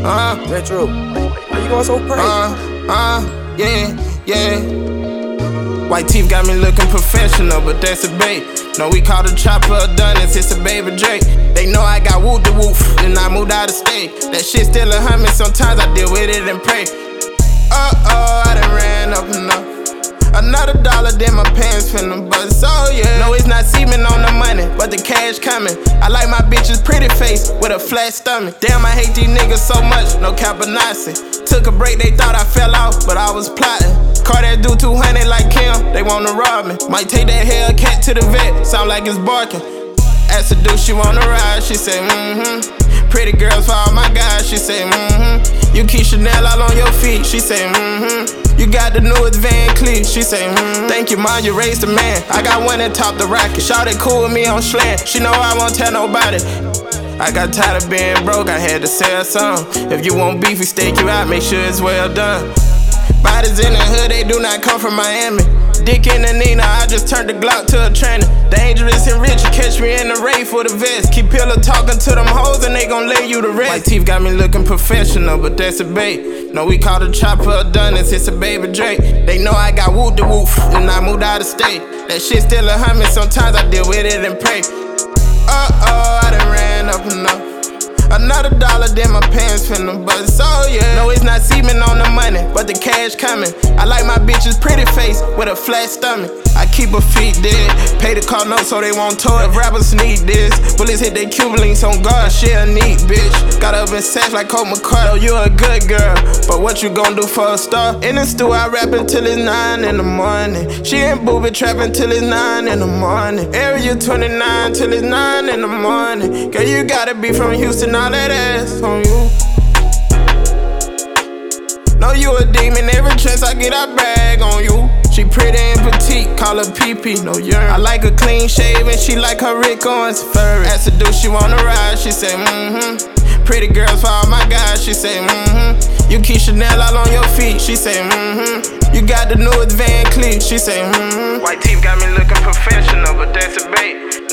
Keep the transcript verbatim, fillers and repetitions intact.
Uh, Retro, why you going so crazy? uh, uh, yeah, yeah. White teeth got me looking professional, but that's a bait. No, we call the chopper a Adonis, it's a baby Drake. They know I got whoop de woof, and I moved out of state. That shit still a humming, sometimes I deal with it and pray. Uh-oh, I done ran up enough. Another dollar, then my pants finna bust, oh yeah. No, it's not semen on the money, but the cash coming. I like my bitches pretty face with a flat stomach. Damn, I hate these niggas so much, no Cabanassi. Took a break, they thought I fell off, but I was plotting. Car that do two hundred like Kim, they wanna rob me. Might take that Hellcat to the vet, sound like it's barking. Asked her, do she wanna ride? She said, mm-hmm. Pretty girls for all my guys, she said, mm-hmm. You keep Chanel all on your feet, she said, mm-hmm. You got the newest Van Cleef, she say, mm-hmm. Thank you, mom, you raised a man. I got one that topped the rocket. Shawty cool with me on slant. She know I won't tell nobody. I got tired of being broke, I had to sell some. If you want beef, we stake you out, make sure it's well done. Bodies in the hood, they do not come from Miami. Dick in the Nina, I just turned the Glock to a trainer. Dangerous and rich, you catch me in the raid for the vest. Keep pillow talking to them hoes and they gon' lay you to rest. My teeth got me looking professional, but that's a bait. No, we call the chopper a Adonis, it's a baby Drake. They know I got whoop de woof, and I moved out of state. That shit still a humming, sometimes I deal with it and pray. Uh-oh, I done ran up enough. Another dollar, then my pants finna bust, oh yeah. No, it's not semen on the money, but the cash coming. I like my bitches pretty face with a flat stomach. I keep her feet dead, pay the car note so they won't tow it. If rappers need this, bullets hit their Cuban on guard. She a neat bitch, got up in sex like Colt McCartney. Oh, you a good girl, but what you gon' do for a star? In the stew, I rap until it's nine in the morning. She ain't booby trapping till it's nine in the morning. Area twenty-nine till it's nine in the morning. Girl, you gotta be from Houston, all that ass on you. Know you a demon, every chance I get, I brag on you. She pretty and petite, call her P P, no urine. I like her clean shaven, she like her Rick Owens furry. Asked her, do she wanna ride? She said, mm-hmm. Pretty girls for all my guys, she said, mm-hmm. You keep Chanel all on your feet, she said, mm-hmm. You got the newest Van Cleef, she said, mm-hmm. White teeth got me looking professional, but that's a bait.